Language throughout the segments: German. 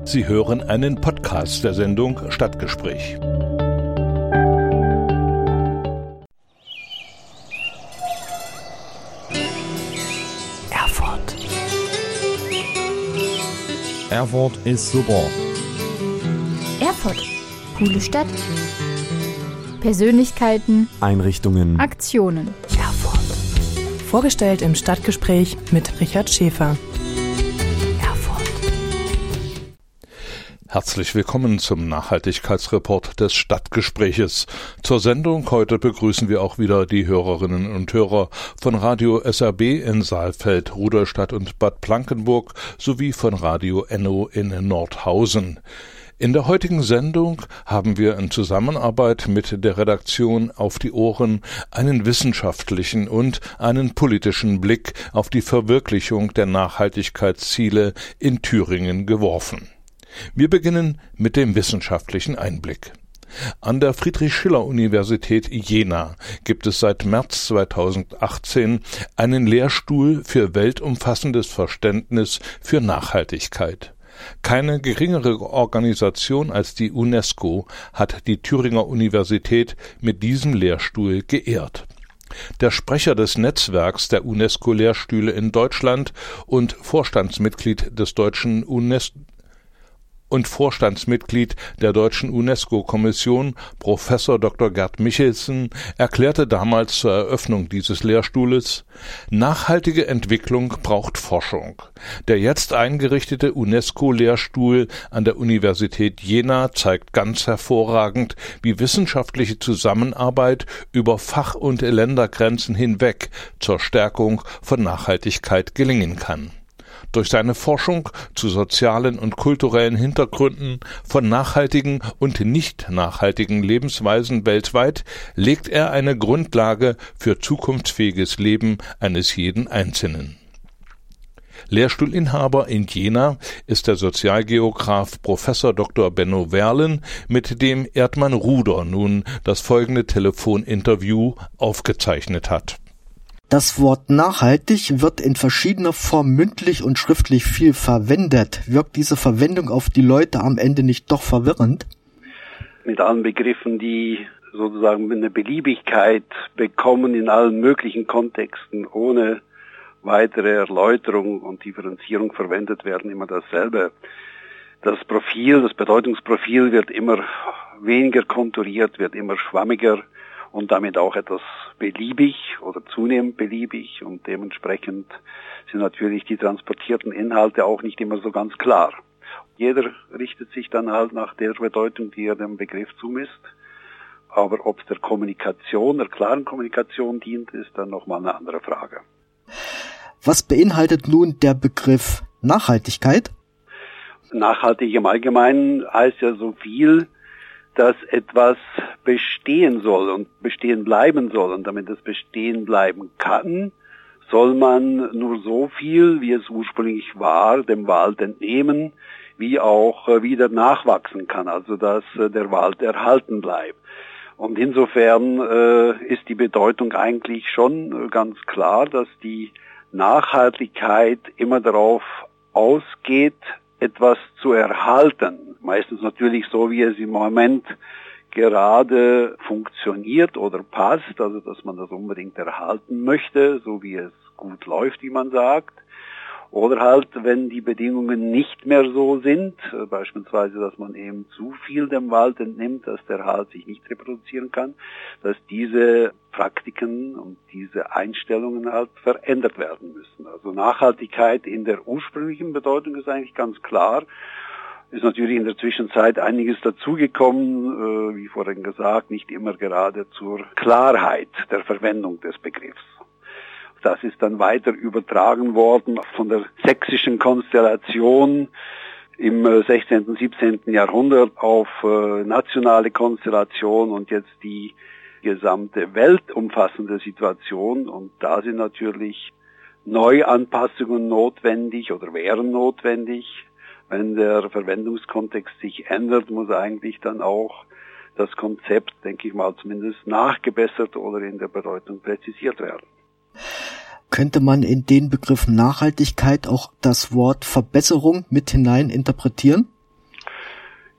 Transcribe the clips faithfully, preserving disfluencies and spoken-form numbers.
Sie hören einen Podcast der Sendung Stadtgespräch. Erfurt. Erfurt ist super. Erfurt. Coole Stadt. Persönlichkeiten. Einrichtungen. Aktionen. Erfurt. Vorgestellt im Stadtgespräch mit Richard Schäfer. Herzlich willkommen zum Nachhaltigkeitsreport des Stadtgespräches. Zur Sendung heute begrüßen wir auch wieder die Hörerinnen und Hörer von Radio S R B in Saalfeld, Rudolstadt und Bad Blankenburg sowie von Radio Enno in Nordhausen. In der heutigen Sendung haben wir in Zusammenarbeit mit der Redaktion Auf die Ohren einen wissenschaftlichen und einen politischen Blick auf die Verwirklichung der Nachhaltigkeitsziele in Thüringen geworfen. Wir beginnen mit dem wissenschaftlichen Einblick. An der Friedrich-Schiller-Universität Jena gibt es seit März zweitausendachtzehn einen Lehrstuhl für weltumfassendes Verständnis für Nachhaltigkeit. Keine geringere Organisation als die UNESCO hat die Thüringer Universität mit diesem Lehrstuhl geehrt. Der Sprecher des Netzwerks der UNESCO-Lehrstühle in Deutschland und Vorstandsmitglied des deutschen UNESCO und Vorstandsmitglied der deutschen UNESCO-Kommission, Professor Doktor Gerd Michelsen, erklärte damals zur Eröffnung dieses Lehrstuhles: Nachhaltige Entwicklung braucht Forschung. Der jetzt eingerichtete UNESCO-Lehrstuhl an der Universität Jena zeigt ganz hervorragend, wie wissenschaftliche Zusammenarbeit über Fach- und Ländergrenzen hinweg zur Stärkung von Nachhaltigkeit gelingen kann. Durch seine Forschung zu sozialen und kulturellen Hintergründen von nachhaltigen und nicht nachhaltigen Lebensweisen weltweit legt er eine Grundlage für zukunftsfähiges Leben eines jeden Einzelnen. Lehrstuhlinhaber in Jena ist der Sozialgeograf Professor Doktor Benno Werlen, mit dem Erdmann Ruder nun das folgende Telefoninterview aufgezeichnet hat. Das Wort nachhaltig wird in verschiedener Form mündlich und schriftlich viel verwendet. Wirkt diese Verwendung auf die Leute am Ende nicht doch verwirrend? Mit allen Begriffen, die sozusagen eine Beliebigkeit bekommen in allen möglichen Kontexten, ohne weitere Erläuterung und Differenzierung verwendet werden, immer dasselbe. Das Profil, das Bedeutungsprofil wird immer weniger konturiert, wird immer schwammiger und damit auch etwas beliebig oder zunehmend beliebig, und dementsprechend sind natürlich die transportierten Inhalte auch nicht immer so ganz klar. Jeder richtet sich dann halt nach der Bedeutung, die er dem Begriff zumisst, aber ob es der Kommunikation, der klaren Kommunikation dient, ist dann nochmal eine andere Frage. Was beinhaltet nun der Begriff Nachhaltigkeit? Nachhaltig im Allgemeinen heißt ja so viel, dass etwas bestehen soll und bestehen bleiben soll. Und damit es bestehen bleiben kann, soll man nur so viel, wie es ursprünglich war, dem Wald entnehmen, wie auch wieder nachwachsen kann, also dass der Wald erhalten bleibt. Und insofern äh, ist die Bedeutung eigentlich schon ganz klar, dass die Nachhaltigkeit immer darauf ausgeht, etwas zu erhalten. Meistens natürlich so, wie es im Moment gerade funktioniert oder passt, also dass man das unbedingt erhalten möchte, so wie es gut läuft, wie man sagt. Oder halt, wenn die Bedingungen nicht mehr so sind, beispielsweise, dass man eben zu viel dem Wald entnimmt, dass der halt sich nicht reproduzieren kann, dass diese Praktiken und diese Einstellungen halt verändert werden müssen. Also Nachhaltigkeit in der ursprünglichen Bedeutung ist eigentlich ganz klar. Ist natürlich in der Zwischenzeit einiges dazugekommen, äh, wie vorhin gesagt, nicht immer gerade zur Klarheit der Verwendung des Begriffs. Das ist dann weiter übertragen worden von der sächsischen Konstellation im sechzehnten, siebzehnten Jahrhundert auf äh, nationale Konstellation und jetzt die gesamte weltumfassende Situation. Und da sind natürlich Neuanpassungen notwendig oder wären notwendig. Wenn der Verwendungskontext sich ändert, muss eigentlich dann auch das Konzept, denke ich mal, zumindest nachgebessert oder in der Bedeutung präzisiert werden. Könnte man in den Begriff Nachhaltigkeit auch das Wort Verbesserung mit hinein interpretieren?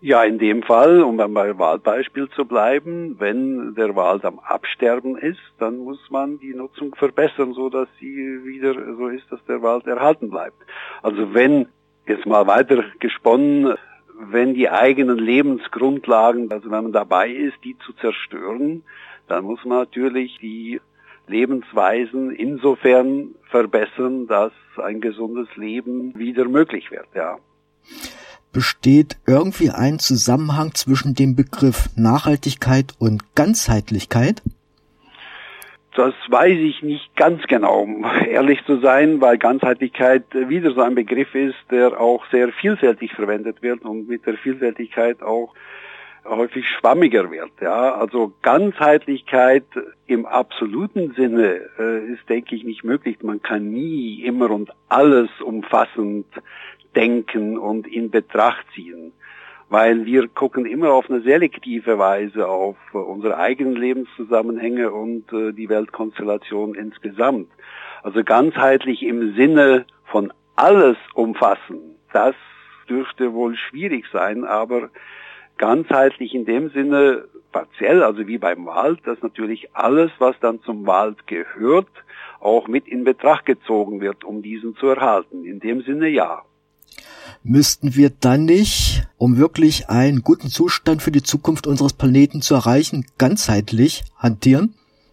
Ja, in dem Fall, um beim Waldbeispiel zu bleiben, wenn der Wald am Absterben ist, dann muss man die Nutzung verbessern, so dass sie wieder so ist, dass der Wald erhalten bleibt. Also wenn, jetzt mal weiter gesponnen, wenn die eigenen Lebensgrundlagen, also wenn man dabei ist, die zu zerstören, dann muss man natürlich die Lebensweisen insofern verbessern, dass ein gesundes Leben wieder möglich wird, ja. Besteht irgendwie ein Zusammenhang zwischen dem Begriff Nachhaltigkeit und Ganzheitlichkeit? Das weiß ich nicht ganz genau, um ehrlich zu sein, weil Ganzheitlichkeit wieder so ein Begriff ist, der auch sehr vielfältig verwendet wird und mit der Vielfältigkeit auch häufig schwammiger wird. Ja, also Ganzheitlichkeit im absoluten Sinne äh, ist, denke ich, nicht möglich. Man kann nie immer und alles umfassend denken und in Betracht ziehen, weil wir gucken immer auf eine selektive Weise auf äh, unsere eigenen Lebenszusammenhänge und äh, die Weltkonstellation insgesamt. Also ganzheitlich im Sinne von alles umfassen, das dürfte wohl schwierig sein, aber ganzheitlich in dem Sinne partiell, also wie beim Wald, dass natürlich alles, was dann zum Wald gehört, auch mit in Betracht gezogen wird, um diesen zu erhalten. In dem Sinne ja. Müssten wir dann nicht, um wirklich einen guten Zustand für die Zukunft unseres Planeten zu erreichen, ganzheitlich hantieren?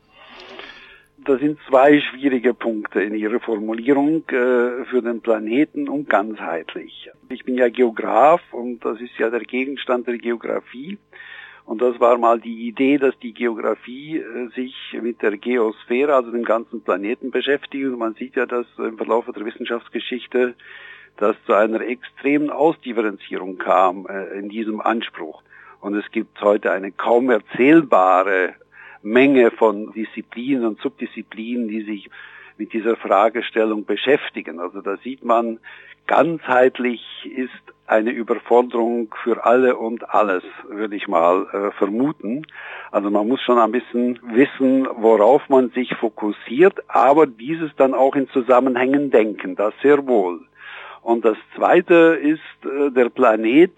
Das sind zwei schwierige Punkte in Ihrer Formulierung äh, für den Planeten und ganzheitlich. Ich bin ja Geograf und das ist ja der Gegenstand der Geografie. Und das war mal die Idee, dass die Geografie äh, sich mit der Geosphäre, also dem ganzen Planeten beschäftigt. Und man sieht ja, dass im Verlauf der Wissenschaftsgeschichte dass zu einer extremen Ausdifferenzierung kam äh, in diesem Anspruch. Und es gibt heute eine kaum erzählbare Menge von Disziplinen und Subdisziplinen, die sich mit dieser Fragestellung beschäftigen. Also da sieht man, ganzheitlich ist eine Überforderung für alle und alles, würde ich mal äh, vermuten. Also man muss schon ein bisschen wissen, worauf man sich fokussiert, aber dieses dann auch in Zusammenhängen denken, das sehr wohl. Und das Zweite ist äh, der Planet.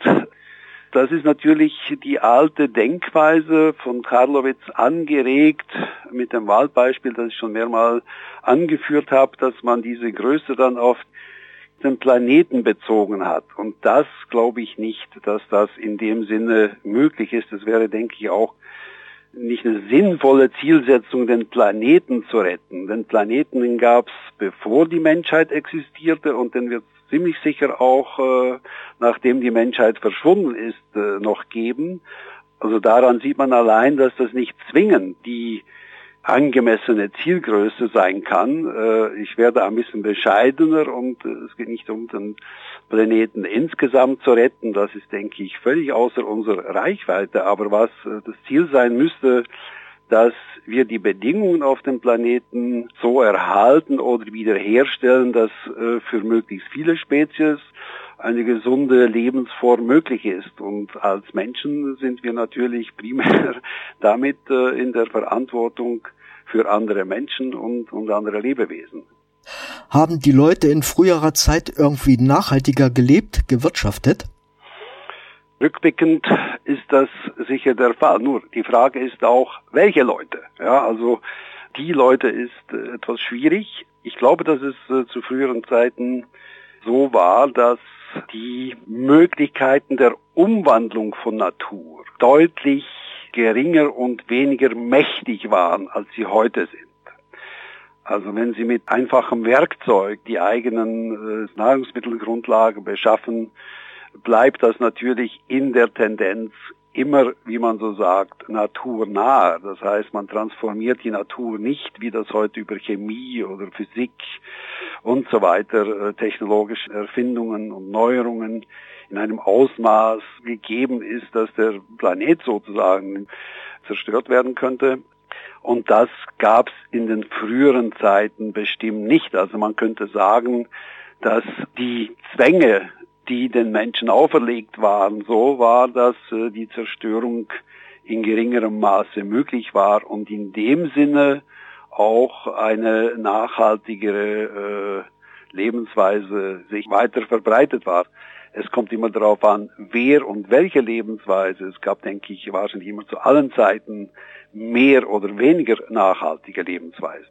Das ist natürlich die alte Denkweise von Karlowitz angeregt mit dem Waldbeispiel, das ich schon mehrmals angeführt habe, dass man diese Größe dann auf den Planeten bezogen hat. Und das glaube ich nicht, dass das in dem Sinne möglich ist. Es wäre, denke ich, auch nicht eine sinnvolle Zielsetzung, den Planeten zu retten. Den Planeten, den gab es, bevor die Menschheit existierte, und den wird es ziemlich sicher auch, äh, nachdem die Menschheit verschwunden ist, äh, noch geben. Also daran sieht man allein, dass das nicht zwingend die angemessene Zielgröße sein kann. Äh, ich werde ein bisschen bescheidener und äh, es geht nicht um den Planeten insgesamt zu retten. Das ist, denke ich, völlig außer unserer Reichweite. Aber was äh, das Ziel sein müsste, dass wir die Bedingungen auf dem Planeten so erhalten oder wiederherstellen, dass äh, für möglichst viele Spezies eine gesunde Lebensform möglich ist. Und als Menschen sind wir natürlich primär damit äh, in der Verantwortung für andere Menschen und, und andere Lebewesen. Haben die Leute in früherer Zeit irgendwie nachhaltiger gelebt, gewirtschaftet? Rückblickend ist das sicher der Fall. Nur die Frage ist auch, welche Leute? Ja, also die Leute ist äh, etwas schwierig. Ich glaube, dass es äh, zu früheren Zeiten so war, dass die Möglichkeiten der Umwandlung von Natur deutlich geringer und weniger mächtig waren, als sie heute sind. Also wenn Sie mit einfachem Werkzeug die eigenen äh, Nahrungsmittelgrundlagen beschaffen, bleibt das natürlich in der Tendenz immer, wie man so sagt, naturnah. Das heißt, man transformiert die Natur nicht, wie das heute über Chemie oder Physik und so weiter, äh, technologische Erfindungen und Neuerungen in einem Ausmaß gegeben ist, dass der Planet sozusagen zerstört werden könnte. Und das gab es in den früheren Zeiten bestimmt nicht. Also man könnte sagen, dass die Zwänge, die den Menschen auferlegt waren, so war, dass äh, die Zerstörung in geringerem Maße möglich war und in dem Sinne auch eine nachhaltigere äh, Lebensweise sich weiter verbreitet war. Es kommt immer darauf an, wer und welche Lebensweise. Es gab, denke ich, wahrscheinlich immer zu allen Zeiten mehr oder weniger nachhaltige Lebensweisen.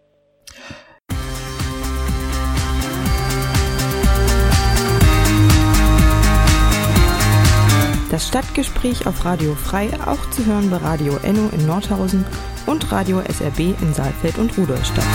Das Stadtgespräch auf Radio Frei, auch zu hören bei Radio Enno in Nordhausen und Radio S R B in Saalfeld und Rudolstadt.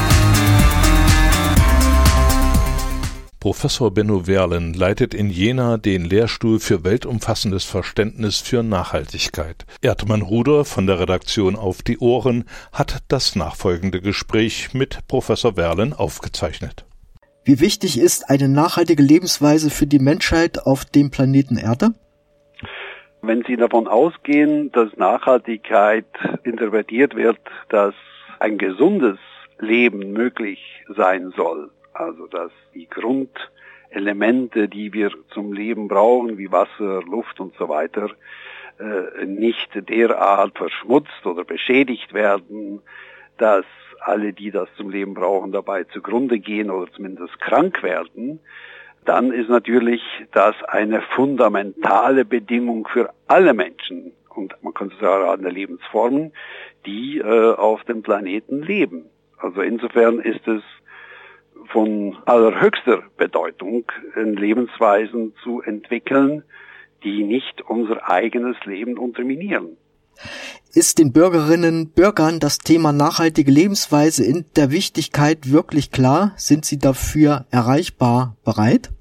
Professor Benno Werlen leitet in Jena den Lehrstuhl für weltumfassendes Verständnis für Nachhaltigkeit. Erdmann Ruder von der Redaktion Auf die Ohren hat das nachfolgende Gespräch mit Professor Werlen aufgezeichnet. Wie wichtig ist eine nachhaltige Lebensweise für die Menschheit auf dem Planeten Erde? Wenn Sie davon ausgehen, dass Nachhaltigkeit interpretiert wird, dass ein gesundes Leben möglich sein soll, also dass die Grundelemente, die wir zum Leben brauchen, wie Wasser, Luft und so weiter, nicht derart verschmutzt oder beschädigt werden, dass alle, die das zum Leben brauchen, dabei zugrunde gehen oder zumindest krank werden, dann ist natürlich das eine fundamentale Bedingung für alle Menschen und man kann sagen alle Lebensformen, die äh, auf dem Planeten leben. Also insofern ist es von allerhöchster Bedeutung, Lebensweisen zu entwickeln, die nicht unser eigenes Leben unterminieren. Ist den Bürgerinnen und Bürgern das Thema nachhaltige Lebensweise in der Wichtigkeit wirklich klar? Sind sie dafür erreichbar bereit?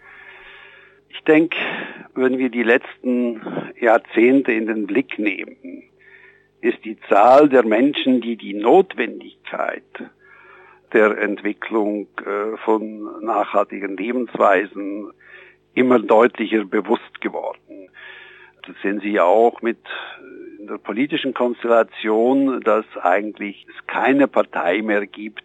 Ich denke, wenn wir die letzten Jahrzehnte in den Blick nehmen, ist die Zahl der Menschen, die die Notwendigkeit der Entwicklung von nachhaltigen Lebensweisen immer deutlicher bewusst geworden. Das sehen Sie ja auch mit in der politischen Konstellation, dass eigentlich es keine Partei mehr gibt,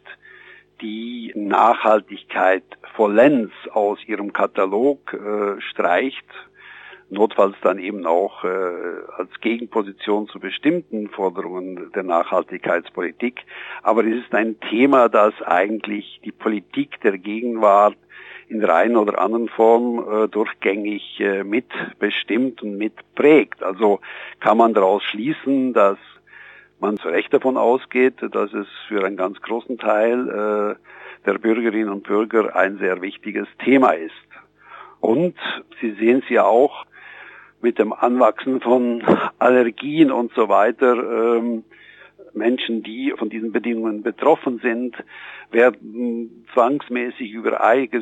die Nachhaltigkeit vollends aus ihrem Katalog äh, streicht, notfalls dann eben auch äh, als Gegenposition zu bestimmten Forderungen der Nachhaltigkeitspolitik. Aber es ist ein Thema, das eigentlich die Politik der Gegenwart in der einen oder anderen Form äh, durchgängig äh, mitbestimmt und mitprägt. Also kann man daraus schließen, dass man zu Recht davon ausgeht, dass es für einen ganz großen Teil äh, der Bürgerinnen und Bürger ein sehr wichtiges Thema ist. Und Sie sehen es ja auch mit dem Anwachsen von Allergien und so weiter. Ähm, Menschen, die von diesen Bedingungen betroffen sind, werden zwangsmäßig über eigene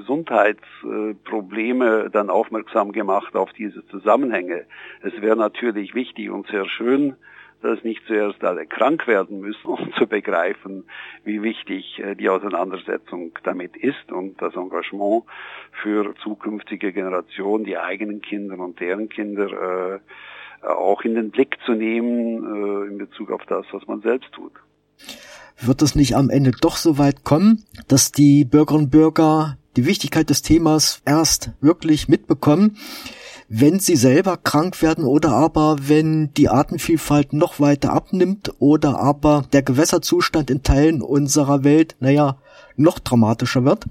Gesundheitsprobleme dann aufmerksam gemacht auf diese Zusammenhänge. Es wäre natürlich wichtig und sehr schön, dass nicht zuerst alle krank werden müssen, um zu begreifen, wie wichtig die Auseinandersetzung damit ist und das Engagement für zukünftige Generationen, die eigenen Kinder und deren Kinder, äh, auch in den Blick zu nehmen äh, in Bezug auf das, was man selbst tut. Wird es nicht am Ende doch so weit kommen, dass die Bürgerinnen und Bürger die Wichtigkeit des Themas erst wirklich mitbekommen, wenn sie selber krank werden oder aber wenn die Artenvielfalt noch weiter abnimmt oder aber der Gewässerzustand in Teilen unserer Welt, naja, noch dramatischer wird?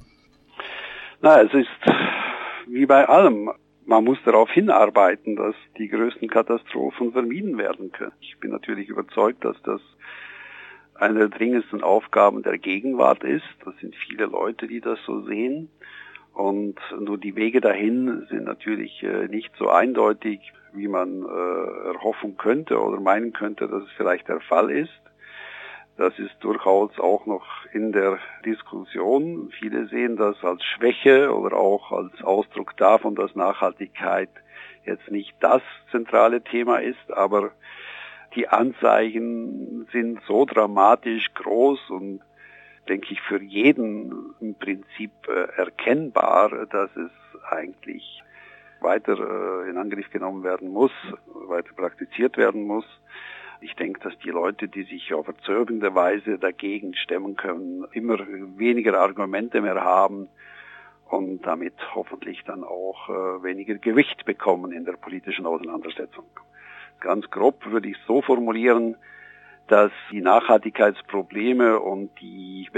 Na, es ist wie bei allem. Man muss darauf hinarbeiten, dass die größten Katastrophen vermieden werden können. Ich bin natürlich überzeugt, dass das eine der dringendsten Aufgaben der Gegenwart ist. Das sind viele Leute, die das so sehen. Und nur die Wege dahin sind natürlich äh, nicht so eindeutig, wie man äh, erhoffen könnte oder meinen könnte, dass es vielleicht der Fall ist. Das ist durchaus auch noch in der Diskussion. Viele sehen das als Schwäche oder auch als Ausdruck davon, dass Nachhaltigkeit jetzt nicht das zentrale Thema ist, aber die Anzeichen sind so dramatisch groß und denke ich für jeden im Prinzip äh, erkennbar, dass es eigentlich weiter äh, in Angriff genommen werden muss, weiter praktiziert werden muss. Ich denke, dass die Leute, die sich auf erzürnende Weise dagegen stemmen können, immer weniger Argumente mehr haben und damit hoffentlich dann auch äh, weniger Gewicht bekommen in der politischen Auseinandersetzung. Ganz grob würde ich es so formulieren, dass die Nachhaltigkeitsprobleme und die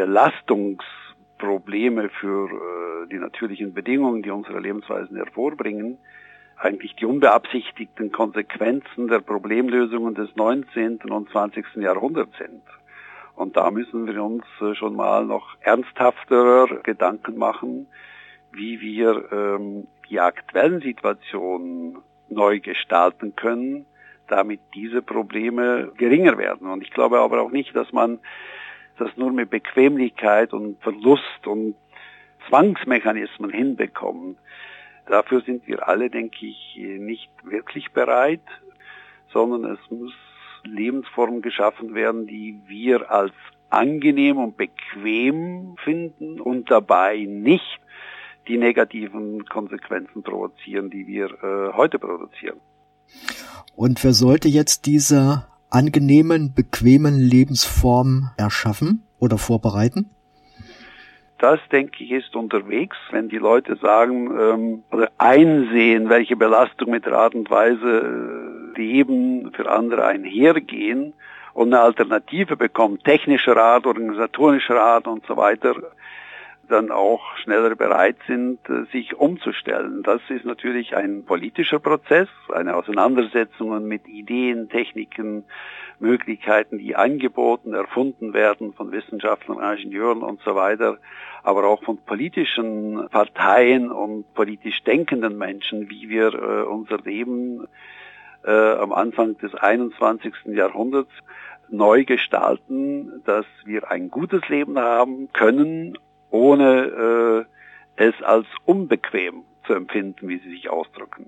Belastungsprobleme für äh, die natürlichen Bedingungen, die unsere Lebensweisen hervorbringen, eigentlich die unbeabsichtigten Konsequenzen der Problemlösungen des neunzehnten und zwanzigsten Jahrhunderts sind. Und da müssen wir uns schon mal noch ernsthafterer Gedanken machen, wie wir ähm, die aktuellen Situationen neu gestalten können, damit diese Probleme geringer werden. Und ich glaube aber auch nicht, dass man das nur mit Bequemlichkeit und Verlust und Zwangsmechanismen hinbekommt. Dafür sind wir alle, denke ich, nicht wirklich bereit, sondern es muss Lebensformen geschaffen werden, die wir als angenehm und bequem finden und dabei nicht die negativen Konsequenzen provozieren, die wir äh, heute produzieren. Und wer sollte jetzt diese angenehmen, bequemen Lebensformen erschaffen oder vorbereiten? Das, denke ich, ist unterwegs, wenn die Leute sagen ähm, oder einsehen, welche Belastung mit der Art und Weise äh, Leben für andere einhergehen und eine Alternative bekommen, technischer Art, organisatorischer Art und so weiter, dann auch schneller bereit sind, äh, sich umzustellen. Das ist natürlich ein politischer Prozess, eine Auseinandersetzung mit Ideen, Techniken, Möglichkeiten, die angeboten, erfunden werden von Wissenschaftlern, Ingenieuren und so weiter, aber auch von politischen Parteien und politisch denkenden Menschen, wie wir äh, unser Leben äh, am Anfang des einundzwanzigsten Jahrhunderts neu gestalten, dass wir ein gutes Leben haben können, ohne äh, es als unbequem zu empfinden, wie Sie sich ausdrücken.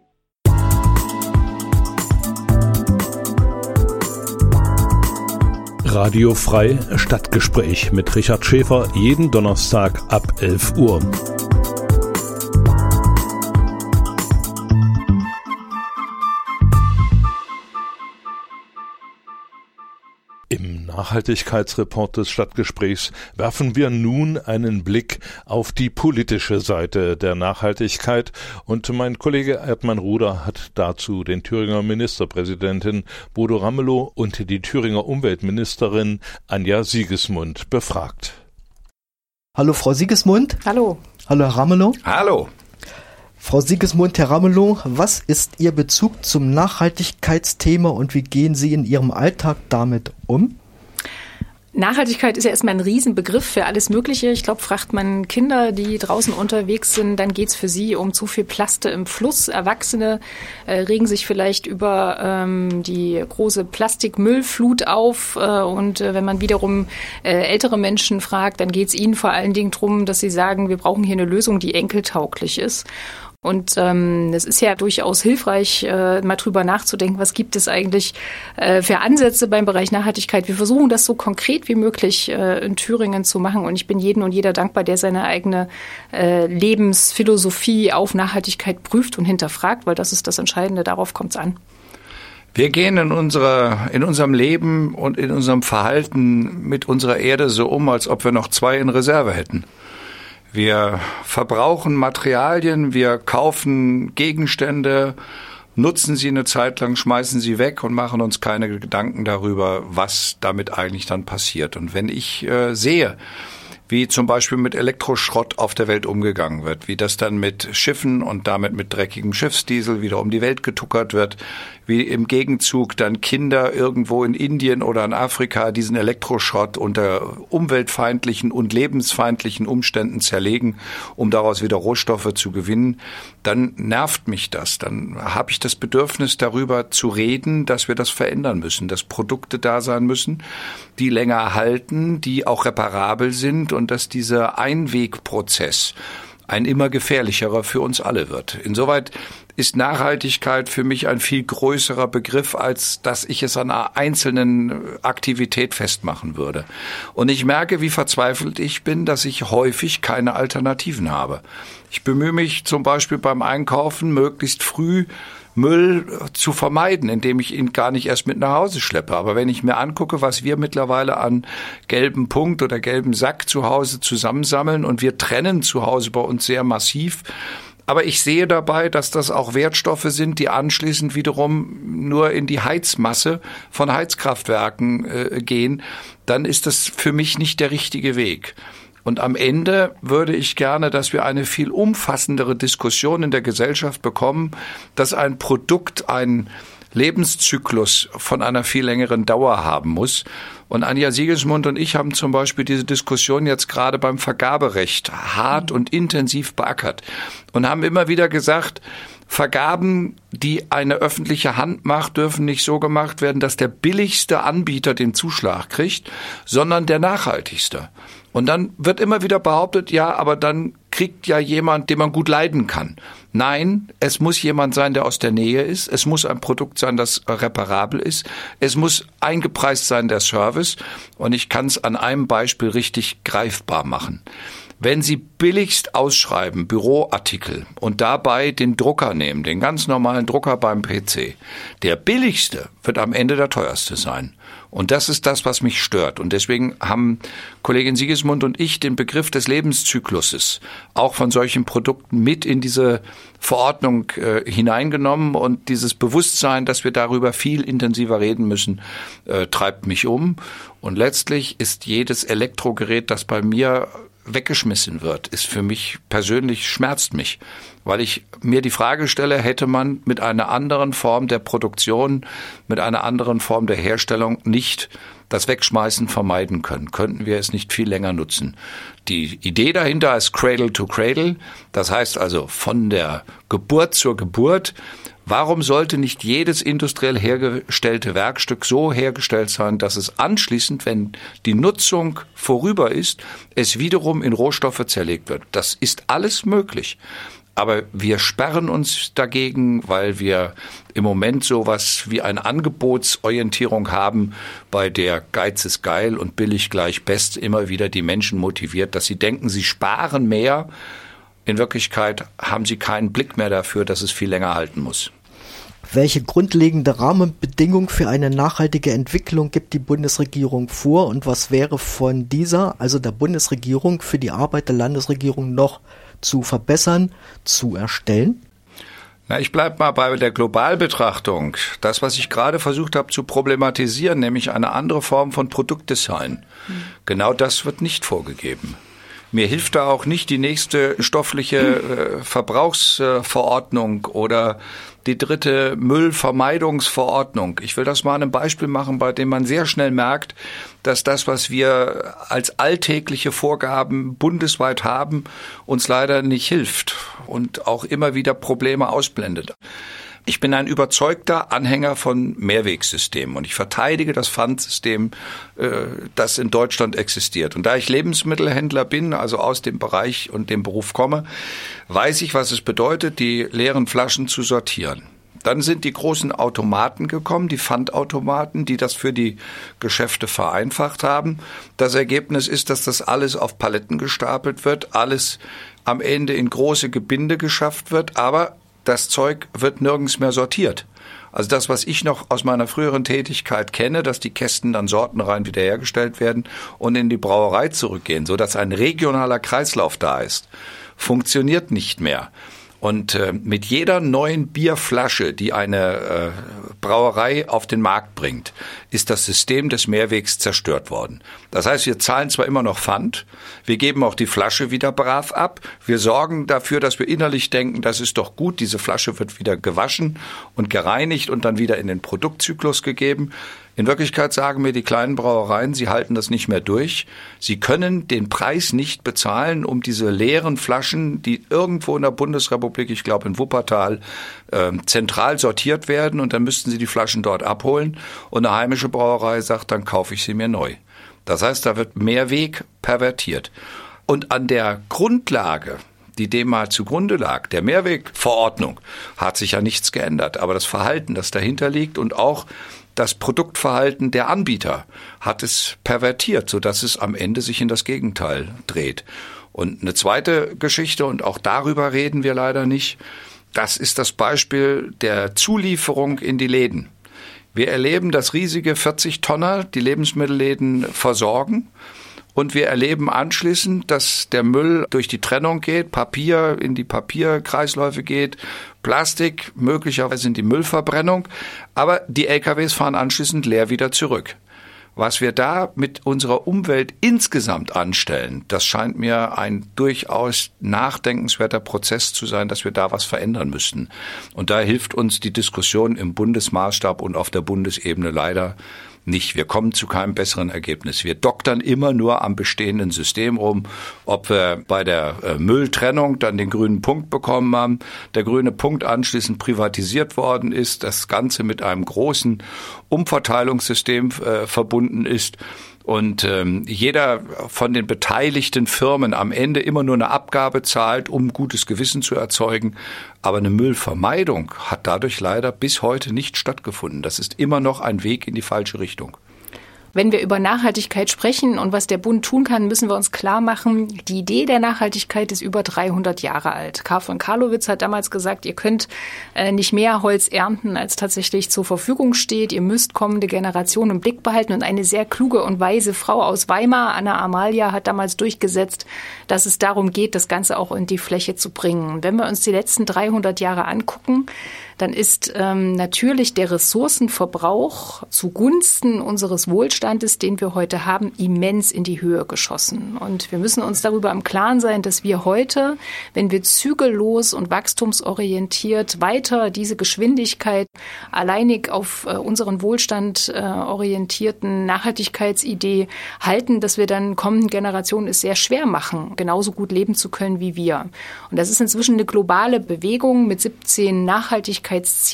Radio Frei Stadtgespräch mit Richard Schäfer jeden Donnerstag ab elf Uhr. Im Nachhaltigkeitsreport des Stadtgesprächs werfen wir nun einen Blick auf die politische Seite der Nachhaltigkeit und mein Kollege Erdmann Ruder hat dazu den Thüringer Ministerpräsidenten Bodo Ramelow und die Thüringer Umweltministerin Anja Siegesmund befragt. Hallo Frau Siegesmund. Hallo. Hallo Herr Ramelow. Hallo. Frau Siegesmund, Herr Ramelow, was ist Ihr Bezug zum Nachhaltigkeitsthema und wie gehen Sie in Ihrem Alltag damit um? Nachhaltigkeit ist ja erstmal ein Riesenbegriff für alles Mögliche. Ich glaube, fragt man Kinder, die draußen unterwegs sind, dann geht's für sie um zu viel Plaste im Fluss. Erwachsene äh, regen sich vielleicht über ähm, die große Plastikmüllflut auf. Äh, und äh, wenn man wiederum äh, ältere Menschen fragt, dann geht's ihnen vor allen Dingen drum, dass sie sagen, wir brauchen hier eine Lösung, die enkeltauglich ist. Und ähm, es ist ja durchaus hilfreich, äh, mal drüber nachzudenken, was gibt es eigentlich äh, für Ansätze beim Bereich Nachhaltigkeit. Wir versuchen das so konkret wie möglich äh, in Thüringen zu machen. Und ich bin jedem und jeder dankbar, der seine eigene äh, Lebensphilosophie auf Nachhaltigkeit prüft und hinterfragt, weil das ist das Entscheidende, darauf kommt es an. Wir gehen in unserer, in unserem Leben und in unserem Verhalten mit unserer Erde so um, als ob wir noch zwei in Reserve hätten. Wir verbrauchen Materialien, wir kaufen Gegenstände, nutzen sie eine Zeit lang, schmeißen sie weg und machen uns keine Gedanken darüber, was damit eigentlich dann passiert. Und wenn ich äh, sehe, wie zum Beispiel mit Elektroschrott auf der Welt umgegangen wird, wie das dann mit Schiffen und damit mit dreckigem Schiffsdiesel wieder um die Welt getuckert wird, wie im Gegenzug dann Kinder irgendwo in Indien oder in Afrika diesen Elektroschrott unter umweltfeindlichen und lebensfeindlichen Umständen zerlegen, um daraus wieder Rohstoffe zu gewinnen, dann nervt mich das. Dann habe ich das Bedürfnis, darüber zu reden, dass wir das verändern müssen, dass Produkte da sein müssen, die länger halten, die auch reparabel sind und dass dieser Einwegprozess ein immer gefährlicherer für uns alle wird. Insoweit ist Nachhaltigkeit für mich ein viel größerer Begriff, als dass ich es an einer einzelnen Aktivität festmachen würde. Und ich merke, wie verzweifelt ich bin, dass ich häufig keine Alternativen habe. Ich bemühe mich zum Beispiel beim Einkaufen, möglichst früh Müll zu vermeiden, indem ich ihn gar nicht erst mit nach Hause schleppe. Aber wenn ich mir angucke, was wir mittlerweile an gelben Punkt oder gelben Sack zu Hause zusammensammeln und wir trennen zu Hause bei uns sehr massiv, aber ich sehe dabei, dass das auch Wertstoffe sind, die anschließend wiederum nur in die Heizmasse von Heizkraftwerken äh, gehen, dann ist das für mich nicht der richtige Weg. Und am Ende würde ich gerne, dass wir eine viel umfassendere Diskussion in der Gesellschaft bekommen, dass ein Produkt einen Lebenszyklus von einer viel längeren Dauer haben muss. Und Anja Sigismund und ich haben zum Beispiel diese Diskussion jetzt gerade beim Vergaberecht hart und intensiv beackert und haben immer wieder gesagt, Vergaben, die eine öffentliche Hand macht, dürfen nicht so gemacht werden, dass der billigste Anbieter den Zuschlag kriegt, sondern der nachhaltigste. Und dann wird immer wieder behauptet, ja, aber dann kriegt ja jemand, den man gut leiden kann. Nein, es muss jemand sein, der aus der Nähe ist. Es muss ein Produkt sein, das reparabel ist. Es muss eingepreist sein, der Service. Und ich kann es an einem Beispiel richtig greifbar machen. Wenn Sie billigst ausschreiben, Büroartikel, und dabei den Drucker nehmen, den ganz normalen Drucker beim P C, der billigste wird am Ende der teuerste sein. Und das ist das, was mich stört. Und deswegen haben Kollegin Sigismund und ich den Begriff des Lebenszykluses auch von solchen Produkten mit in diese Verordnung äh, hineingenommen. Und dieses Bewusstsein, dass wir darüber viel intensiver reden müssen, äh, treibt mich um. Und letztlich ist jedes Elektrogerät, das bei mir weggeschmissen wird, ist für mich persönlich, schmerzt mich, weil ich mir die Frage stelle, hätte man mit einer anderen Form der Produktion, mit einer anderen Form der Herstellung nicht das Wegschmeißen vermeiden können? Könnten wir es nicht viel länger nutzen? Die Idee dahinter ist Cradle to Cradle, das heißt also von der Geburt zur Geburt. Warum sollte nicht jedes industriell hergestellte Werkstück so hergestellt sein, dass es anschließend, wenn die Nutzung vorüber ist, es wiederum in Rohstoffe zerlegt wird? Das ist alles möglich. Aber wir sperren uns dagegen, weil wir im Moment sowas wie eine Angebotsorientierung haben, bei der Geiz ist geil und billig gleich best immer wieder die Menschen motiviert, dass sie denken, sie sparen mehr. In Wirklichkeit haben sie keinen Blick mehr dafür, dass es viel länger halten muss. Welche grundlegende Rahmenbedingung für eine nachhaltige Entwicklung gibt die Bundesregierung vor und was wäre von dieser, also der Bundesregierung, für die Arbeit der Landesregierung noch zu verbessern, zu erstellen? Na, ich bleibe mal bei der Globalbetrachtung. Das, was ich gerade versucht habe zu problematisieren, nämlich eine andere Form von Produktdesign. Mhm. Genau das wird nicht vorgegeben. Mir hilft da auch nicht die nächste stoffliche äh, Verbrauchsverordnung oder die dritte Müllvermeidungsverordnung. Ich will das mal an einem Beispiel machen, bei dem man sehr schnell merkt, dass das, was wir als alltägliche Vorgaben bundesweit haben, uns leider nicht hilft und auch immer wieder Probleme ausblendet. Ich bin ein überzeugter Anhänger von Mehrwegsystemen und ich verteidige das Pfandsystem, das in Deutschland existiert. Und da ich Lebensmittelhändler bin, also aus dem Bereich und dem Beruf komme, weiß ich, was es bedeutet, die leeren Flaschen zu sortieren. Dann sind die großen Automaten gekommen, die Pfandautomaten, die das für die Geschäfte vereinfacht haben. Das Ergebnis ist, dass das alles auf Paletten gestapelt wird, alles am Ende in große Gebinde geschafft wird, aber das Zeug wird nirgends mehr sortiert. Also das, was ich noch aus meiner früheren Tätigkeit kenne, dass die Kästen dann sortenrein wiederhergestellt werden und in die Brauerei zurückgehen, sodass ein regionaler Kreislauf da ist, funktioniert nicht mehr. Und äh, mit jeder neuen Bierflasche, die eine äh, Brauerei auf den Markt bringt, ist das System des Mehrwegs zerstört worden. Das heißt, wir zahlen zwar immer noch Pfand, wir geben auch die Flasche wieder brav ab, wir sorgen dafür, dass wir innerlich denken, das ist doch gut, diese Flasche wird wieder gewaschen und gereinigt und dann wieder in den Produktzyklus gegeben. In Wirklichkeit sagen mir die kleinen Brauereien, sie halten das nicht mehr durch. Sie können den Preis nicht bezahlen, um diese leeren Flaschen, die irgendwo in der Bundesrepublik, ich glaube in Wuppertal, äh, zentral sortiert werden und dann müssten sie die Flaschen dort abholen und eine heimische Brauerei sagt, dann kaufe ich sie mir neu. Das heißt, da wird Mehrweg pervertiert. Und an der Grundlage, die dem mal zugrunde lag, der Mehrwegverordnung, hat sich ja nichts geändert. Aber das Verhalten, das dahinter liegt und auch das Produktverhalten der Anbieter hat es pervertiert, sodass es am Ende sich in das Gegenteil dreht. Und eine zweite Geschichte, und auch darüber reden wir leider nicht, das ist das Beispiel der Zulieferung in die Läden. Wir erleben, dass riesige vierzig Tonner die Lebensmittelläden versorgen. Und wir erleben anschließend, dass der Müll durch die Trennung geht, Papier in die Papierkreisläufe geht, Plastik möglicherweise in die Müllverbrennung, aber die L K Ws fahren anschließend leer wieder zurück. Was wir da mit unserer Umwelt insgesamt anstellen, das scheint mir ein durchaus nachdenkenswerter Prozess zu sein, dass wir da was verändern müssten. Und da hilft uns die Diskussion im Bundesmaßstab und auf der Bundesebene leider nicht. Wir kommen zu keinem besseren Ergebnis. Wir doktern immer nur am bestehenden System rum, ob wir bei der äh, Mülltrennung dann den grünen Punkt bekommen haben, der grüne Punkt anschließend privatisiert worden ist, das Ganze mit einem großen Umverteilungssystem äh, verbunden ist und ähm, jeder von den beteiligten Firmen am Ende immer nur eine Abgabe zahlt, um gutes Gewissen zu erzeugen. Aber eine Müllvermeidung hat dadurch leider bis heute nicht stattgefunden. Das ist immer noch ein Weg in die falsche Richtung. Wenn wir über Nachhaltigkeit sprechen und was der Bund tun kann, müssen wir uns klar machen, die Idee der Nachhaltigkeit ist über dreihundert Jahre alt. Karl von Carlowitz hat damals gesagt, ihr könnt äh, nicht mehr Holz ernten, als tatsächlich zur Verfügung steht. Ihr müsst kommende Generationen im Blick behalten. Und eine sehr kluge und weise Frau aus Weimar, Anna Amalia, hat damals durchgesetzt, dass es darum geht, das Ganze auch in die Fläche zu bringen. Wenn wir uns die letzten dreihundert Jahre angucken, dann ist ähm, natürlich der Ressourcenverbrauch zugunsten unseres Wohlstandes, den wir heute haben, immens in die Höhe geschossen. Und wir müssen uns darüber im Klaren sein, dass wir heute, wenn wir zügellos und wachstumsorientiert weiter diese Geschwindigkeit alleinig auf äh, unseren Wohlstand äh, orientierten Nachhaltigkeitsidee halten, dass wir dann kommenden Generationen es sehr schwer machen, genauso gut leben zu können wie wir. Und das ist inzwischen eine globale Bewegung mit siebzehn Nachhaltigkeitszielen.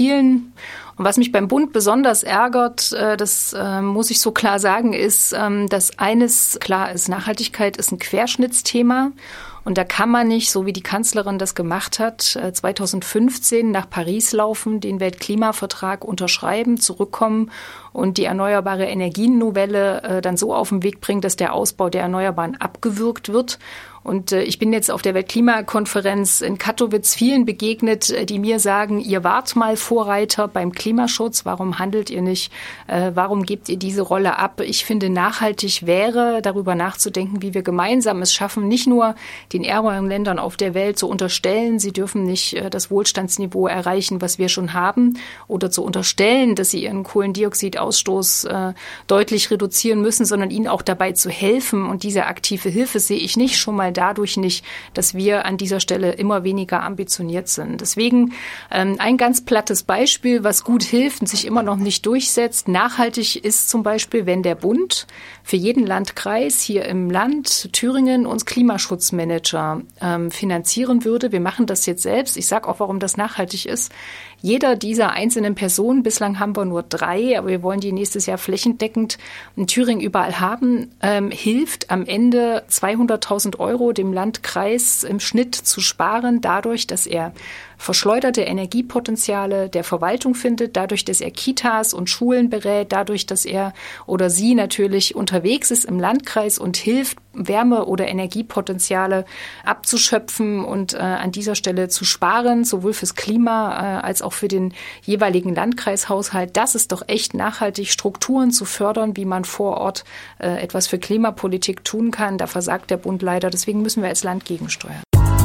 Und was mich beim Bund besonders ärgert, das muss ich so klar sagen, ist, dass eines klar ist, Nachhaltigkeit ist ein Querschnittsthema. Und da kann man nicht, so wie die Kanzlerin das gemacht hat, zweitausendfünfzehn nach Paris laufen, den Weltklimavertrag unterschreiben, zurückkommen und die erneuerbare Energiennovelle dann so auf den Weg bringen, dass der Ausbau der Erneuerbaren abgewürgt wird. Und äh, ich bin jetzt auf der Weltklimakonferenz in Katowice vielen begegnet, äh, die mir sagen, ihr wart mal Vorreiter beim Klimaschutz, warum handelt ihr nicht, äh, warum gebt ihr diese Rolle ab? Ich finde, nachhaltig wäre, darüber nachzudenken, wie wir gemeinsam es schaffen, nicht nur den ärmeren Ländern auf der Welt zu unterstellen, sie dürfen nicht äh, das Wohlstandsniveau erreichen, was wir schon haben, oder zu unterstellen, dass sie ihren Kohlendioxidausstoß äh, deutlich reduzieren müssen, sondern ihnen auch dabei zu helfen. Und diese aktive Hilfe sehe ich nicht schon mal dadurch nicht, dass wir an dieser Stelle immer weniger ambitioniert sind. Deswegen ähm, ein ganz plattes Beispiel, was gut hilft und sich immer noch nicht durchsetzt. Nachhaltig ist zum Beispiel, wenn der Bund für jeden Landkreis hier im Land Thüringen uns Klimaschutzmanager ähm, finanzieren würde. Wir machen das jetzt selbst. Ich sage auch, warum das nachhaltig ist. Jeder dieser einzelnen Personen, bislang haben wir nur drei, aber wir wollen die nächstes Jahr flächendeckend in Thüringen überall haben, ähm, hilft am Ende zweihunderttausend Euro dem Landkreis im Schnitt zu sparen, dadurch, dass er verschleuderte Energiepotenziale der Verwaltung findet, dadurch, dass er Kitas und Schulen berät, dadurch, dass er oder sie natürlich unterwegs ist im Landkreis und hilft, Wärme- oder Energiepotenziale abzuschöpfen und äh, an dieser Stelle zu sparen, sowohl fürs Klima äh, als auch für den jeweiligen Landkreishaushalt. Das ist doch echt nachhaltig, Strukturen zu fördern, wie man vor Ort äh, etwas für Klimapolitik tun kann. Da versagt der Bund leider. Deswegen müssen wir als Land gegensteuern.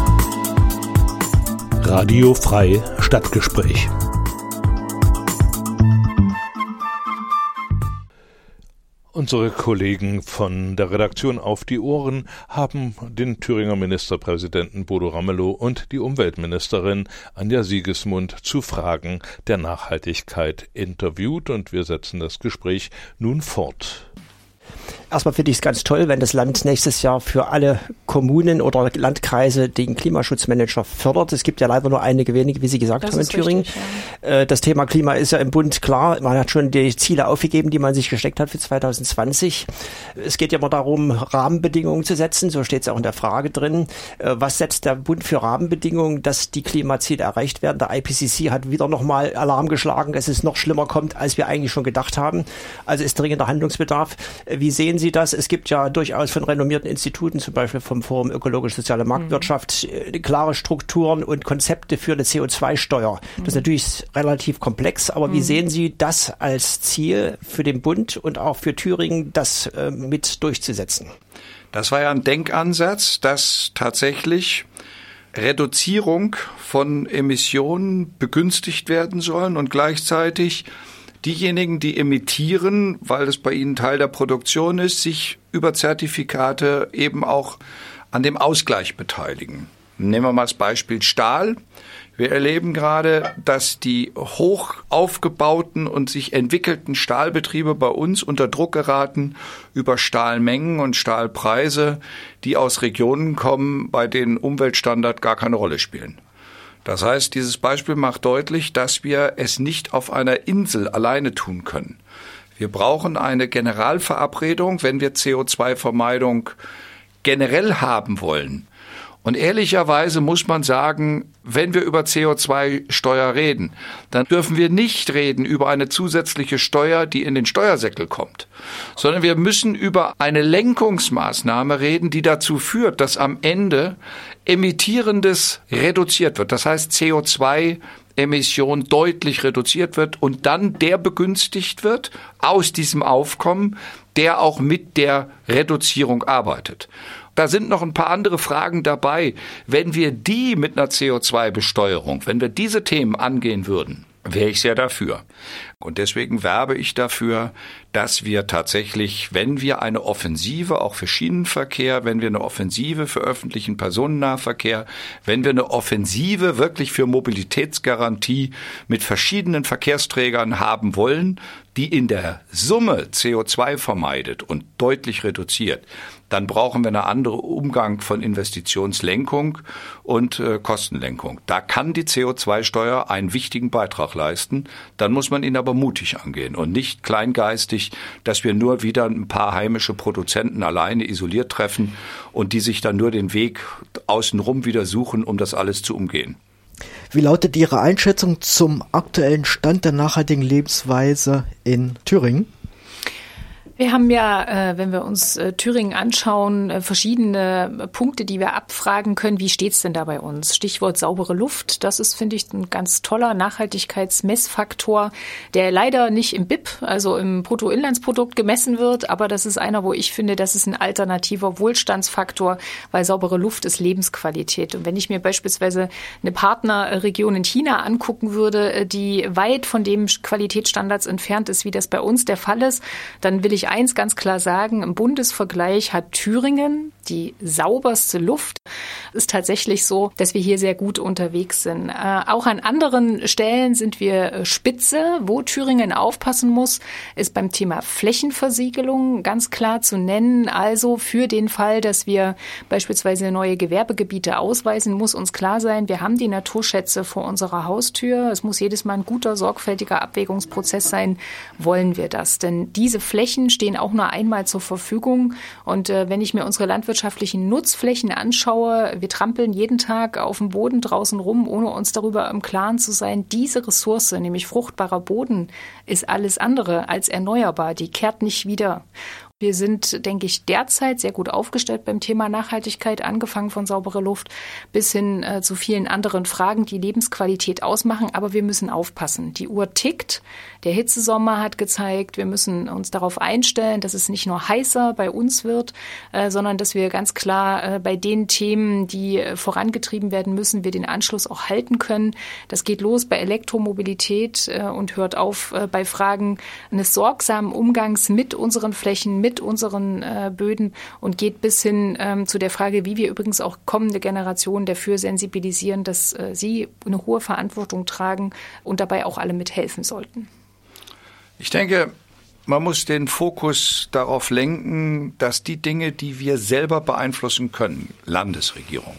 Radio Frei Stadtgespräch. Unsere Kollegen von der Redaktion Auf die Ohren haben den Thüringer Ministerpräsidenten Bodo Ramelow und die Umweltministerin Anja Siegesmund zu Fragen der Nachhaltigkeit interviewt und wir setzen das Gespräch nun fort. Erstmal finde ich es ganz toll, wenn das Land nächstes Jahr für alle Kommunen oder Landkreise den Klimaschutzmanager fördert. Es gibt ja leider nur einige wenige, wie Sie gesagt das haben, in Thüringen. Richtig, ja. Das Thema Klima ist ja im Bund klar. Man hat schon die Ziele aufgegeben, die man sich gesteckt hat für zwanzig zwanzig. Es geht ja immer darum, Rahmenbedingungen zu setzen. So steht es auch in der Frage drin. Was setzt der Bund für Rahmenbedingungen, dass die Klimaziele erreicht werden? Der I P C C hat wieder nochmal Alarm geschlagen, dass es noch schlimmer kommt, als wir eigentlich schon gedacht haben. Also ist dringender Handlungsbedarf. Wie sehen Sie das? Es gibt ja durchaus von renommierten Instituten, zum Beispiel vom Forum Ökologisch-Soziale Marktwirtschaft, mhm. klare Strukturen und Konzepte für eine C O zwei Steuer. Mhm. Das ist natürlich relativ komplex, aber mhm. wie sehen Sie das als Ziel für den Bund und auch für Thüringen, das äh, mit durchzusetzen? Das war ja ein Denkansatz, dass tatsächlich Reduzierung von Emissionen begünstigt werden sollen und gleichzeitig diejenigen, die emittieren, weil es bei ihnen Teil der Produktion ist, sich über Zertifikate eben auch an dem Ausgleich beteiligen. Nehmen wir mal das Beispiel Stahl. Wir erleben gerade, dass die hoch aufgebauten und sich entwickelten Stahlbetriebe bei uns unter Druck geraten über Stahlmengen und Stahlpreise, die aus Regionen kommen, bei denen Umweltstandard gar keine Rolle spielen. Das heißt, dieses Beispiel macht deutlich, dass wir es nicht auf einer Insel alleine tun können. Wir brauchen eine Generalverabredung, wenn wir C O zwei Vermeidung generell haben wollen. Und ehrlicherweise muss man sagen, wenn wir über C O zwei Steuer reden, dann dürfen wir nicht reden über eine zusätzliche Steuer, die in den Steuersäckel kommt, sondern wir müssen über eine Lenkungsmaßnahme reden, die dazu führt, dass am Ende Emittierendes reduziert wird. Das heißt, C O zwei Emission deutlich reduziert wird und dann der begünstigt wird aus diesem Aufkommen, der auch mit der Reduzierung arbeitet. Da sind noch ein paar andere Fragen dabei. Wenn wir die mit einer C O zwei Besteuerung, wenn wir diese Themen angehen würden, wäre ich sehr dafür. Und deswegen werbe ich dafür, dass wir tatsächlich, wenn wir eine Offensive auch für Schienenverkehr, wenn wir eine Offensive für öffentlichen Personennahverkehr, wenn wir eine Offensive wirklich für Mobilitätsgarantie mit verschiedenen Verkehrsträgern haben wollen, die in der Summe C O zwei vermeidet und deutlich reduziert, dann brauchen wir einen anderen Umgang von Investitionslenkung und äh, Kostenlenkung. Da kann die C O zwei Steuer einen wichtigen Beitrag leisten. Dann muss man ihn aber mutig angehen und nicht kleingeistig, dass wir nur wieder ein paar heimische Produzenten alleine isoliert treffen und die sich dann nur den Weg außenrum wieder suchen, um das alles zu umgehen. Wie lautet Ihre Einschätzung zum aktuellen Stand der nachhaltigen Lebensweise in Thüringen? Wir haben ja, äh, wenn wir uns äh, Thüringen anschauen, äh, verschiedene Punkte, die wir abfragen können. Wie steht's denn da bei uns? Stichwort saubere Luft. Das ist, finde ich, ein ganz toller Nachhaltigkeitsmessfaktor, der leider nicht im B I P, also im Bruttoinlandsprodukt, gemessen wird. Aber das ist einer, wo ich finde, das ist ein alternativer Wohlstandsfaktor, weil saubere Luft ist Lebensqualität. Und wenn ich mir beispielsweise eine Partnerregion in China angucken würde, die weit von dem Qualitätsstandards entfernt ist, wie das bei uns der Fall ist, dann will ich eins ganz klar sagen, im Bundesvergleich hat Thüringen die sauberste Luft. Ist tatsächlich so, dass wir hier sehr gut unterwegs sind. Äh, auch an anderen Stellen sind wir Spitze. Wo Thüringen aufpassen muss, ist beim Thema Flächenversiegelung ganz klar zu nennen. Also für den Fall, dass wir beispielsweise neue Gewerbegebiete ausweisen, muss uns klar sein, wir haben die Naturschätze vor unserer Haustür. Es muss jedes Mal ein guter, sorgfältiger Abwägungsprozess sein. Wollen wir das? Denn diese Flächen stehen auch nur einmal zur Verfügung. Und äh, wenn ich mir unsere landwirtschaftlichen Nutzflächen anschaue, wir trampeln jeden Tag auf dem Boden draußen rum, ohne uns darüber im Klaren zu sein. Diese Ressource, nämlich fruchtbarer Boden, ist alles andere als erneuerbar. Die kehrt nicht wieder. Wir sind, denke ich, derzeit sehr gut aufgestellt beim Thema Nachhaltigkeit, angefangen von sauberer Luft bis hin äh, zu vielen anderen Fragen, die Lebensqualität ausmachen. Aber wir müssen aufpassen. Die Uhr tickt. Der Hitzesommer hat gezeigt, wir müssen uns darauf einstellen, dass es nicht nur heißer bei uns wird, äh, sondern dass wir ganz klar äh, bei den Themen, die äh, vorangetrieben werden müssen, wir den Anschluss auch halten können. Das geht los bei Elektromobilität äh, und hört auf äh, bei Fragen eines sorgsamen Umgangs mit unseren Flächen, mit unseren äh, Böden und geht bis hin ähm, zu der Frage, wie wir übrigens auch kommende Generationen dafür sensibilisieren, dass äh, sie eine hohe Verantwortung tragen und dabei auch alle mithelfen sollten. Ich denke, man muss den Fokus darauf lenken, dass die Dinge, die wir selber beeinflussen können, Landesregierung,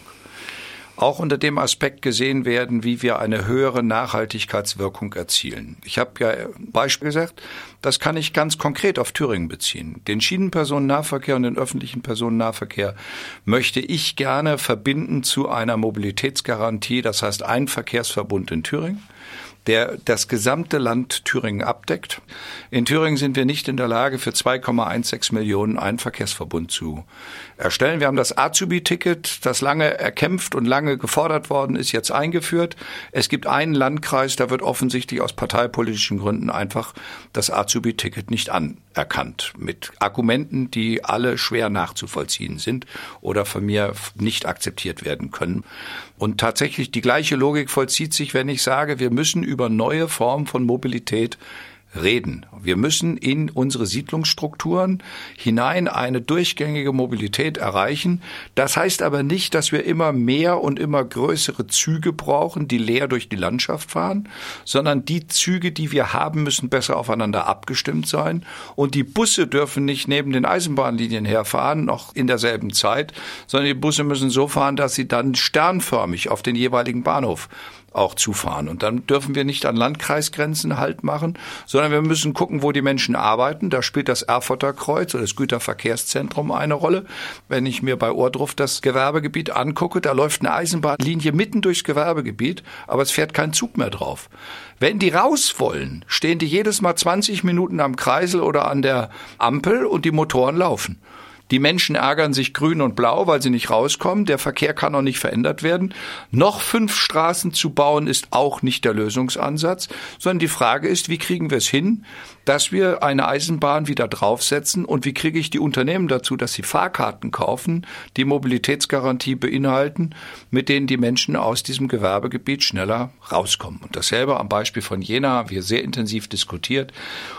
auch unter dem Aspekt gesehen werden, wie wir eine höhere Nachhaltigkeitswirkung erzielen. Ich habe ja ein Beispiel gesagt, das kann ich ganz konkret auf Thüringen beziehen. Den Schienenpersonennahverkehr und den öffentlichen Personennahverkehr möchte ich gerne verbinden zu einer Mobilitätsgarantie, das heißt ein Verkehrsverbund in Thüringen, der das gesamte Land Thüringen abdeckt. In Thüringen sind wir nicht in der Lage, für zwei Komma sechzehn Millionen einen Verkehrsverbund zu erstellen. Wir haben das Azubi-Ticket, das lange erkämpft und lange gefordert worden ist, jetzt eingeführt. Es gibt einen Landkreis, da wird offensichtlich aus parteipolitischen Gründen einfach das Azubi-Ticket nicht anerkannt. Mit Argumenten, die alle schwer nachzuvollziehen sind oder von mir nicht akzeptiert werden können. Und tatsächlich die gleiche Logik vollzieht sich, wenn ich sage, wir müssen über neue Formen von Mobilität reden. Wir müssen in unsere Siedlungsstrukturen hinein eine durchgängige Mobilität erreichen. Das heißt aber nicht, dass wir immer mehr und immer größere Züge brauchen, die leer durch die Landschaft fahren, sondern die Züge, die wir haben, müssen besser aufeinander abgestimmt sein. Und die Busse dürfen nicht neben den Eisenbahnlinien herfahren, noch in derselben Zeit, sondern die Busse müssen so fahren, dass sie dann sternförmig auf den jeweiligen Bahnhof auch zufahren. Und dann dürfen wir nicht an Landkreisgrenzen Halt machen, sondern wir müssen gucken, wo die Menschen arbeiten. Da spielt das Erfurter Kreuz oder das Güterverkehrszentrum eine Rolle. Wenn ich mir bei Ohrdruf das Gewerbegebiet angucke, da läuft eine Eisenbahnlinie mitten durchs Gewerbegebiet, aber es fährt kein Zug mehr drauf. Wenn die raus wollen, stehen die jedes Mal zwanzig Minuten am Kreisel oder an der Ampel und die Motoren laufen. Die Menschen ärgern sich grün und blau, weil sie nicht rauskommen. Der Verkehr kann noch nicht verändert werden. Noch fünf Straßen zu bauen ist auch nicht der Lösungsansatz, sondern die Frage ist, wie kriegen wir es hin, dass wir eine Eisenbahn wieder draufsetzen und wie kriege ich die Unternehmen dazu, dass sie Fahrkarten kaufen, die Mobilitätsgarantie beinhalten, mit denen die Menschen aus diesem Gewerbegebiet schneller rauskommen. Und dasselbe am Beispiel von Jena haben wir sehr intensiv diskutiert.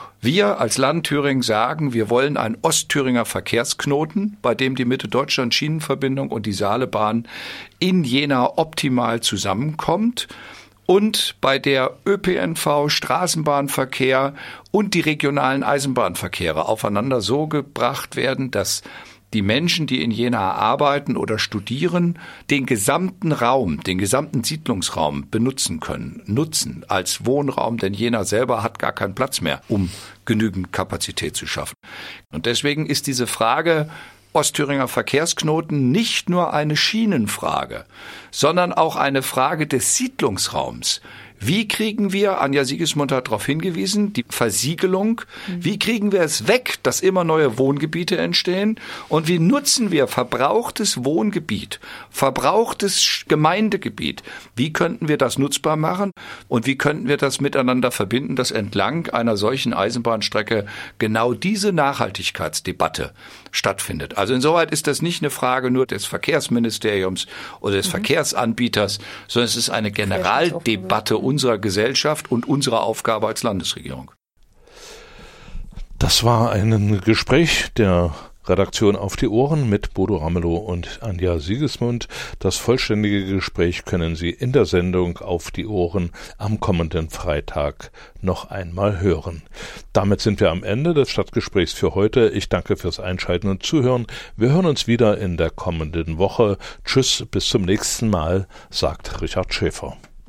Wir als Land Thüringen sagen, wir wollen einen Ostthüringer Verkehrsknoten, bei dem die Mitte-Deutschland-Schienenverbindung und die Saalebahn in Jena optimal zusammenkommt und bei der Ö P N V, Straßenbahnverkehr und die regionalen Eisenbahnverkehre aufeinander so gebracht werden, dass die Menschen, die in Jena arbeiten oder studieren, den gesamten Raum, den gesamten Siedlungsraum benutzen können, nutzen als Wohnraum, denn Jena selber hat gar keinen Platz mehr, um genügend Kapazität zu schaffen. Und deswegen ist diese Frage Ostthüringer Verkehrsknoten nicht nur eine Schienenfrage, sondern auch eine Frage des Siedlungsraums. Wie kriegen wir, Anja Siegesmund hat darauf hingewiesen, die Versiegelung, wie kriegen wir es weg, dass immer neue Wohngebiete entstehen und wie nutzen wir verbrauchtes Wohngebiet, verbrauchtes Gemeindegebiet, wie könnten wir das nutzbar machen und wie könnten wir das miteinander verbinden, dass entlang einer solchen Eisenbahnstrecke genau diese Nachhaltigkeitsdebatte stattfindet. Also insoweit ist das nicht eine Frage nur des Verkehrsministeriums oder des mhm. Verkehrsanbieters, sondern es ist eine Generaldebatte unserer Gesellschaft und unserer Aufgabe als Landesregierung. Das war ein Gespräch der Redaktion Auf die Ohren mit Bodo Ramelow und Anja Siegesmund. Das vollständige Gespräch können Sie in der Sendung Auf die Ohren am kommenden Freitag noch einmal hören. Damit sind wir am Ende des Stadtgesprächs für heute. Ich danke fürs Einschalten und Zuhören. Wir hören uns wieder in der kommenden Woche. Tschüss, bis zum nächsten Mal, sagt Richard Schäfer.